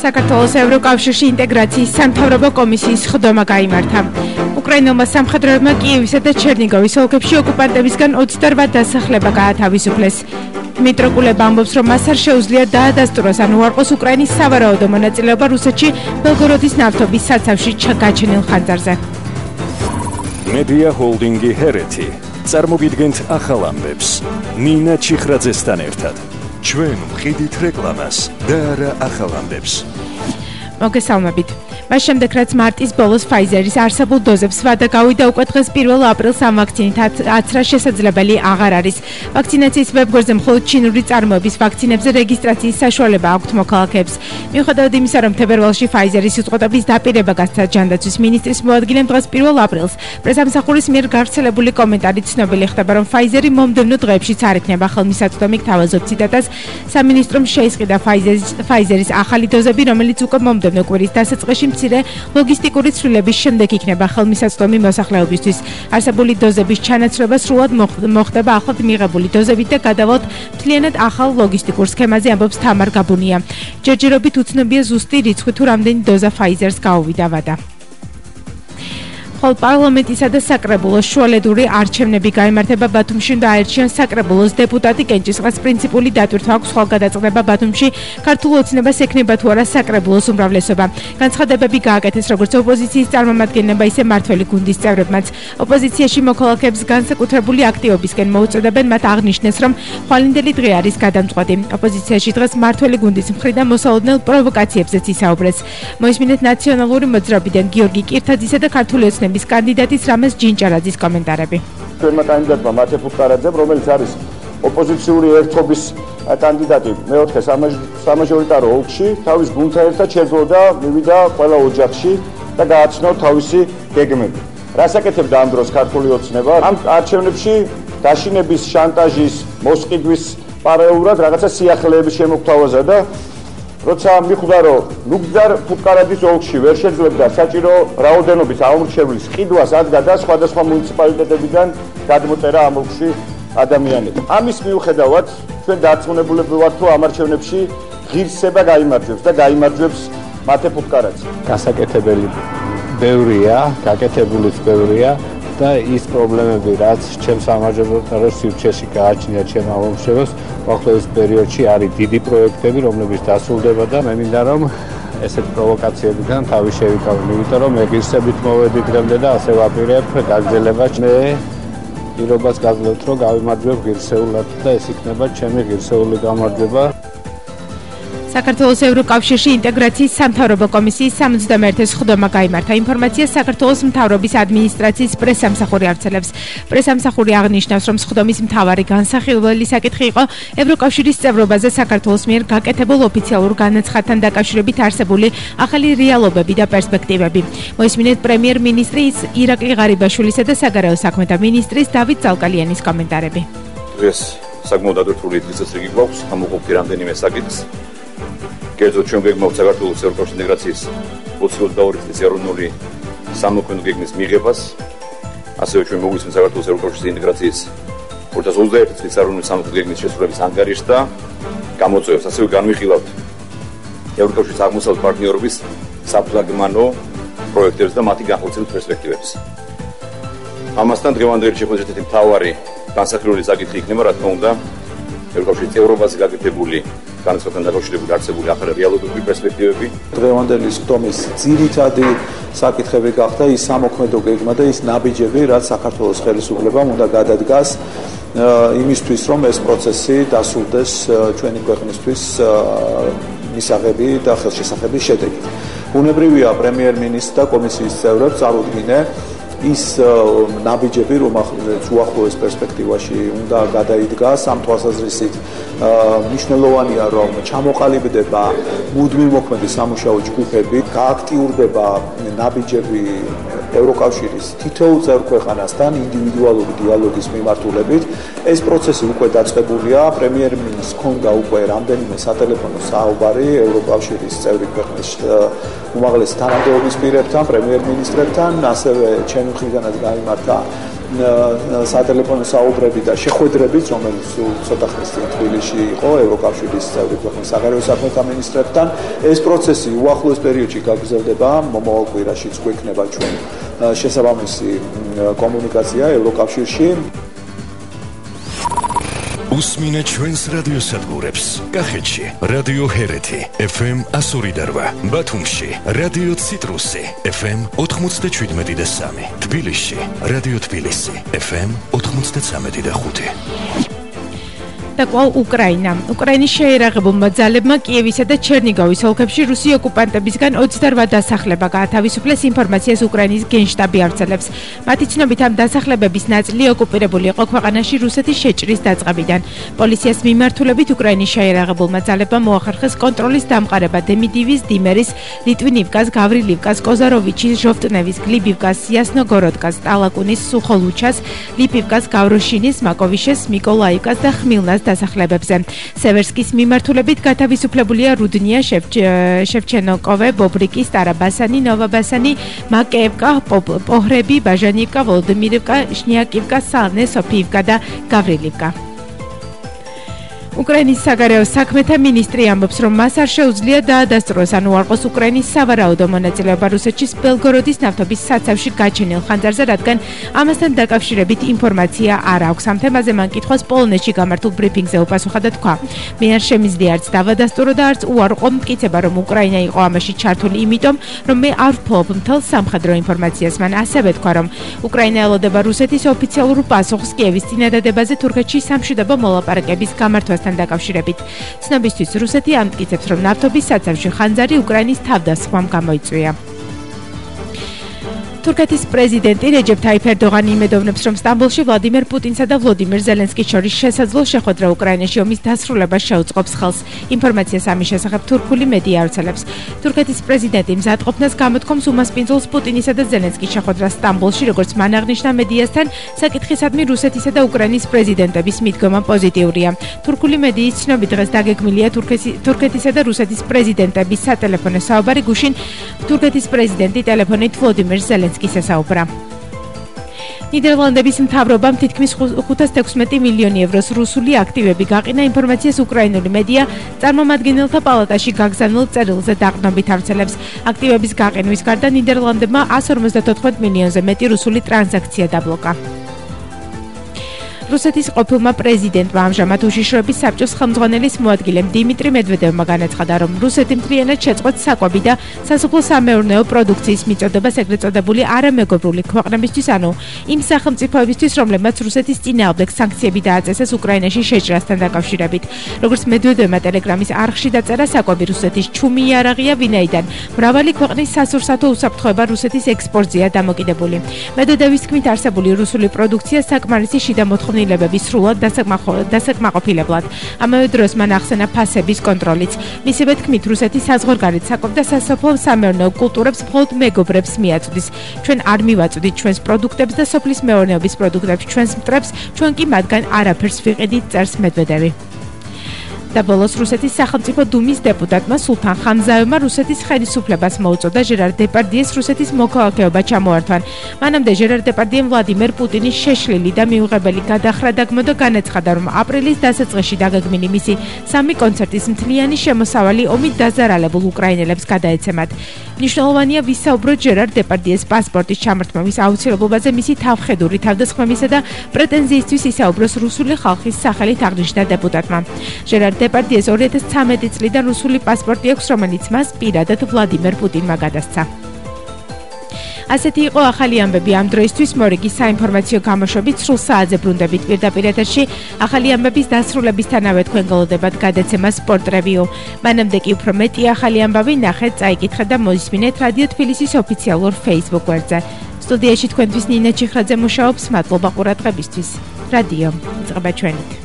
საქართველოს ევროკავშირში ინტეგრაციის სამთავრობო კომისიის ხდომა გაიმართა. უკრაინელმა სამხედროებმა კიევისა და ჩერნიგოვის ოლქებში ოკუპანტებისგან 28 დასახლება გაათავისუფლეს. დმიტრო კულება ამბობს, რომ მას არ შეუძლია დაადასტუროს ან უარყოს უკრაინის სავარაუდო მონაწილეობა რუსეთში ბელგოროდის ნავთობის საცავში გაჩენილ ხანძარზე. მედია ჰოლდინგი ჰერეთი წარმოგიდგენთ ახალ ამბებს ნინა ჩიხრაძესთან ერთად. ჩვენ ვყიდით რეკლამას და არა ახალ ამბებს. მოგესალმებით. მას შემდეგ რაც მარტის ბოლოს ფაიზერის არსებულ დოზებს ვადა გავიდა, უკვე დღეს 1 აპრილს ამ ვაქცინით აცრა შესაძლებელი აღარ არის. ვაქცინაციის ვებგვერდზე მხოლოდ ჩინური წარმოების ვაქცინებზე რეგისტრაციის საშუალება აქვთ მოქალაქეებს. მიუხედავად იმისა, რომ თებერვალში ფაიზერის უწყοτების დაპირება გასცა ჯანდაცვის მინისტრის მოადგილემ, დღეს 1 აპრილს პრესამსახურის მიერ გავრცელებული კომენტარით ცნობილი ხდება, რომ ფაიზერი მომდევნო დღეებშიც არ იქნება ხელმისაწვდომი. გთავაზობ ციტატას, სამინისტრომ შეისყიდა ფაიზერის ახალი დოზები, რომელიც უკვე მომდევნო კვირის დასაწყისში მცირე ლოგისტიკური ცვლილების შემდეგ იქნება ხელმისაწვდომი მოსახლეობისთვის. არსებული დოზების ჩანაცვლება სრულად მოხდება ახლად მიღებული დოზებით და გადავალთ მთლიანად ახალ ლოგისტიკურ სქემაზე, ამბობს თამარ გაბუნია. ჯერჯერობით უცნობია ზუსტი რიცხვი თუ რამდენი დოზა ფაიზერს გაუვიდა ვადა. პარლამენტისა და საკრებულოს შუალედური არჩევნები გაიმართება ბათუმში და აერჩიონ საკრებულოს დეპუტატი კენჭისყრას პრინციპული დატვირთვა აქვს ხვალგადაწყდება ბათუმში ქართულ ოცნებას ექნება თუ არა საკრებულოს უმრავლესობა. განცხადებები გააკეთეს როგორც ოპოზიციის წარმომადგენლებმა, ისე მმართველი გუნდის წევრებმაც. ოპოზიციაში მოქალაქეებს განსაკუთრებული აქტივობისკენ მოუწოდებენ, მათ აღნიშნეს, რომ ხვალინდელი დღე არის გადამწყვეტი. ოპოზიციაში დღეს მმართველი გუნდის მხრიდან მოსალოდნელ პროვოკაციებზეც ისაუბრეს. მოისმინეთ ნაციონალური მოძრაობიდან გიორგი კირთაძისა და ქართული ოცნების კანდიდატის რამეს ჯინჭარაძის კომენტარები. ჩვენმა კანდიდატმა მათე ფუტკარაძემ, რომელიც არის ოპოზიციური ერთობის კანდიდატი მეოთხე სამაჟორიტარო ოლქში, თავის გუნდთან ერთად შეძლო და მივიდა ყველა ოჯახში და გააცნო თავისი გეგმები. რას აკეთებდა ამ დროს ქართული ოცნება? ამ არჩევნებში დაშინების, შანტაჟის, მოსყიდვის პარალელურად რაღაცა სიახლეების შემოგთავაზა და როცა მიხვდა, რომ ნუგზარ ფუტკარაძის ოლქში ვერ შეძლებდა საჭირო რაოდენობის აუმრჩევლის ყიდვას, ადგა და სხვადასხვა მუნიციპალიტეტებიდან გადმოწერა ამ ოლქში ადამიანები. ამის მიუხედავად, ჩვენ დარწმუნებულები ვართ, რომ ამ არჩევნებში ღირსება გაიმარჯვებს და გაიმარჯვებს მათე ფუტკარაძე. გასაკეთებელი ბევრია, გაკეთებულიც ბევრია და ის პრობლემები, რაც ჩემს სამაჟორიტარო სივრცეში გააჩნია ჩემ ამომრჩეველს, ახალ პერიოდში არის დიდი პროექტები, რომლებიც დასრულდება და მე მინდა რომ ესეთ პროვოკაციებიდან თავი შევიკავო, იმიტომ რომ მე ღირსებით მოვედი დღემდე და ასე ვაპირებ გაგრძელებას. მე პირობას გაძლევთ, რომ გავიმარჯვებ ღირსეულად და ეს იქნება ჩემი ღირსეული გამარჯვება. საქართველოს ევროკავშირში ინტეგრაციის სამთავრობო კომისიის 71-ე ხდომა გაიმართა. ინფორმაციას საქართველოს მთავრობის ადმინისტრაციის პრესამსახური ავრცელებს. პრესამსახური აღნიშნავს, რომ ხდომის მთავარი განსახილველი საკითხი იყო ევროკავშირის წევრობაზე საქართველოს მიერ გაკეთებულ ოფიციალურ განაცხადთან დაკავშირებით არსებული ახალი რეალობები და პერსპექტივები. მოისმინეთ პრემიერ-მინისტრის ირაკლი ღარიბაშვილისა და საგარეო საქმეთა მინისტრის დავით ზალკალიანის კომენტარები. დღეს საკმაოდ ადვილი წესრიგი გვაქვს, ამოყოფი რამდენიმე საკითხს. კერძოდ ჩვენ გეგმავთ საქართველოს ევროკავშირის ინტეგრაციის 22 წლის ეროვნული სამოქმედო გეგმის მიღებას. ასევე ჩვენ მოგვისმენთ საქართველოს ევროკავშირის ინტეგრაციის 2021 წლის ეროვნული სამოქმედო გეგმის შესრულების ანგარიშს და გამოწვევებს. ასევე განვიხილავთ ევროკავშირის აღმოსავლეთ პარტნიორობის საფლაგმანო პროექტებს და მათი განხორციელების პერსპექტივებს. ამასთან დღევანდელი შეხვედრის ერთ-ერთი მთავარი განსახილველი საკითხი იქნება, რა თქმა უნდა, ევროკავშირის წევრობაზე გაკეთებული განაცხადთან დაკავშირებული არსებული ახალი რეალობები, პერსპექტივები. დღევანდელი ხდომის ძირითადი საკითხები გახდა ის სამოქმედო გეგმა და ის ნაბიჯები, რაც საქართველოს ხელისუფლებამ უნდა გადადგას იმისთვის, რომ ეს პროცესი დასრულდეს ჩვენი ქვეყნისთვის მისაღები და ხელშესახების შედეგით. ბუნებრივია პრემიერ-მინისტრს და კომისიის წევრებს წარუდგინე ის ნაბიჯები, რომელიც უახლოეს პერსპექტივაში უნდა გადაიდგას, ამ თვალსაზრისით მნიშვნელოვანია, რომ ჩამოყალიბდება მუდმივ მოქმედი სამუშაო ჯგუფები, გააქტიურდება ნაბიჯები ევროკავშირის თითოეულ წევრ ქვეყანასთან ინდივიდუალური დიალოგის მიმართულებით. ეს პროცესი უკვე დაწყებულია, პრემიერ-მინისტრს ჰქონდა უკვე რამდენიმე სატელეფონო საუბარი ევროკავშირის წევრი ქვეყნის უმაღლეს თანამდებობის პირებთან, პრემიერ-მინისტრებთან, ასევე ჩემი მხრიდანაც გაიმართა სატელეფონო საუბრები და შეხვედრებიც, რომელიც ცოტა ხნის წინ თბილისში იყო ევროკავშირის წევრი ქვეყნის საგარეო საქმეთა მინისტრებთან, ეს პროცესი უახლოეს პერიოდში გაგრძელდება, მომავალ კვირაშიც გვექნება ჩვენ შესაბამისი კომუნიკაცია ევროკავშირში. უსმინე ჩვენს რადიოსადგურებს. კახეთში რადიო ჰერეთი FM 102.8, ბათუმში რადიო ციტრუსი FM 97.3, თბილისში რადიო თბილისი FM 93.5. და კვალ უკრაინა. უკრაინის შეერაღებულმა ძალებმა კიევისა და ჩერნიგოვის ოლქებში რუსი ოკუპანტებისგან 28 დასახლება გაათავისუფლეს, ინფორმაციას უკრაინის გენშტაბი ავრცელებს. მათი ცნობით ამ დასახლებების ნაწილი ოკუპირებული იყო ქვეყანაში რუსეთის შეჭრის დაწყებიდან. პოლიციას მიმართულებით უკრაინის შეერაღებულმა ძალებმა მოახერხეს კონტროლის დამყარება დემიდივის, დიმერის, ლიტვინივკას, გავრილივკას, კოზაროვიჩის, ჟოვტნევის, გლიბივკას, იასნოგოროდკას, ტალაკუნის, სუხოლუჩას, ლიპივკას, გავროშინის, მაკოვიშეს, მიკოლაივკას და ხმილნას დასახლებებზე. სევერსკის მიმართულებით გათავისუფლებულია რუდნია, შევჩენოკოვე, ბობრიკი, სტარაბასანი, ნოვაბასანი, მაკეევკა, პოჰრები, ბაჟანიევკა, ვოლოდიმირევკა, შნიაკივკა, სალნე, სოფიივკა და გავრილივკა. უკრაინის საგარეო საქმეთა მინისტრი ამბობს, რომ მას არ შეუძლია დაადასტუროს ან უარყოს უკრაინის სავარაუდო მონაწილეობა რუსეთში ბელგოროდის ნავთობის საცავში გაჩენილ ხანძარზე, რადგან ამასთან დაკავშირებით ინფორმაცია არ აქვს. ამ თემაზე მან კითხვას პოლონეთში გამართულ ბრიფინგზე უპასუხა და თქვა: მე არ შემიძლია არც დავადასტურო და არც უარყო მტკიცება, რომ უკრაინა იყო ამაში ჩართული, იმიტომ რომ მე არ ვფლობ მთელ სამხედრო ინფორმაციას. მან ასევე თქვა, რომ უკრაინა ელოდება რუსეთის ოფიციალურ პასუხს კიევის წინადადებაზე თურქეთში სამშვიდობო მოლაპარაკების გამართვას დაკავშირებით. ცნობისთვის რუსეთი ამტკიცებს, რომ ნავთობის საცავში ხანძარი უკრაინის თავდასხმამ გამოიწვია. თურქეთის პრეზიდენტი რეჯეფ თაიფ ერდოღანი იმედოვნებს, რომ სტამბოლში ვლადიმერ პუტინსა და ვლოდიმირ ზელენსკის შორის შესაძლო შეხვედრა უკრაინაში ომის დასრულებას შეუწყობს ხელს. ინფორმაციას ამის შესახებ თურქული მედია ავრცელებს. თურქეთის პრეზიდენტი მზადყოფნას გამოთქვამს უმასპინძლოს პუტინისა და ზელენსკის შეხვედრა სტამბოლში, როგორც მან აღნიშნა მედიასთან, საკითხისადმი რუსეთისა და უკრაინის პრეზიდენტების მიდგომა პოზიტიურია. თურქული მედიის ცნობით დღეს დაგეგმილია თურქეთისა და რუსეთის პრეზიდენტების სატელეფონო საუბარი, გუშინ თურქეთის პრეზიდენტი ტელეფონით ვლოდიმირ ზელენსკის ესაუბრა. ნიდერლანდების მთავრობამ თითქმის 516 მილიონი ევროს რუსული აქტივები გაყინა, ინფორმაციას უკრაინული მედია წარმომადგენელთა პალატაში გაგზავნილ წერილზე დაყრდნობით ავრცელებს. აქტივების გაყინვის გარდა ნიდერლანდებმა 154 მილიონზე მეტი რუსული ტრანზაქცია დაბლოკა. რუსეთის ყოფილმა პრეზიდენტმა ამჟამად უშიშროების საბჭოს ხელმძღვანელის მოადგილემ დიმიტრი მედვედევმა განაცხადა, რომ რუსეთი მთლიანად შეწყვეტს საკვები და სასოფლო-სამეურნეო პროდუქციის მიწოდებას ეგრეთ წოდებული არამეგობრული ქვეყნებისთვის, ანუ იმ სახელმწიფოებისთვის, რომლებმაც რუსეთის წინააღმდეგ სანქციები დააწესეს უკრაინაში შეჭრასთან დაკავშირებით. როგორც მედვედევმა ტელეგრამის არხში დაწერა, საკვები რუსეთის ჩუმი იარაღია, ვინაიდან მრავალი ქვეყნის სასურსათო უსაფრთხოება რუსეთის ექსპორტზეა დამოკიდებული. მედვედევის თქმით, არსებული რუსული პროდუქცია საკმარისი შიდა მოთხოვნილების სრულად დასაკმაყოფილებლად. ამავე დროს მან ახსენა ფასების კონტროლიც. მისივე თქმით, რუსეთი საზღვარგარეთ საკვებ და სასოფლო-სამეურნეო კულტურებს მხოლოდ მეგობრებს მიაწვდის. ჩვენ არ მივაწვდით ჩვენს პროდუქტებს და სოფლის მეურნეობის პროდუქტებს, ჩვენს მტრებს, ჩვენ კი მათგან არაფერს ვიყიდით, წერს მედვედევი. და ბოლოს რუსეთის სახელმწიფო დუმის დეპუტატმა სულთან ხამზაევმა რუსეთის ხელისუფლებას მოუწოდა ჟერარ დეპარდიეს რუსეთის მოქალაქეობა ჩამოართვან. მანამდე ჟერარ დეპარდიემ ვლადიმერ პუტინის შეშლილი და მიუღებელი გადახრა დაგმო და განაცხადა, რომ აპრილის დასაწყისში დაგეგმილი მისი 3 კონცერტის მთლიანი შემოსავალი ომით დაზარალებულ უკრაინელებს გადაეცემათ. მნიშვნელოვანია ვისაუბროთ ჟერარ დეპარდიეს პასპორტის ჩამორთმევის აუცილებლობაზე, მისი თავხედური თავდასხმებისა და პრეტენზიისთვის ისაუბროს რუსული ხალხის სახელით აღნიშნა დეპუტატმა. ჟერარ დეპარდიეს 2013 წლიდან რუსული პასპორტი აქვს, რომელიც მას პირადად ვლადიმერ პუტინმა გადასცა. ასეთი იყო ახალი ამბები ამ დროისთვის. მორიგი საინფორმაციო გამოშვებით სრულ საათზე ბრუნდებით პირდაპირ ეთერში. ახალი ამბების დასრულებისთანავე თქვენ გელოდებათ გადაცემა სპორტ რევიუ. მანამდე კი უფრო მეტი ახალი ამბავი ნახეთ, წაიკითხეთ და მოისმინეთ რადიო თბილისის ოფიციალურ Facebook გვერდზე. სტუდიაში თქვენთვის ნინა ჩიხრაძე მუშაობს. მადლობა ყურადღებისთვის. რადიო იწყება ჩვენით.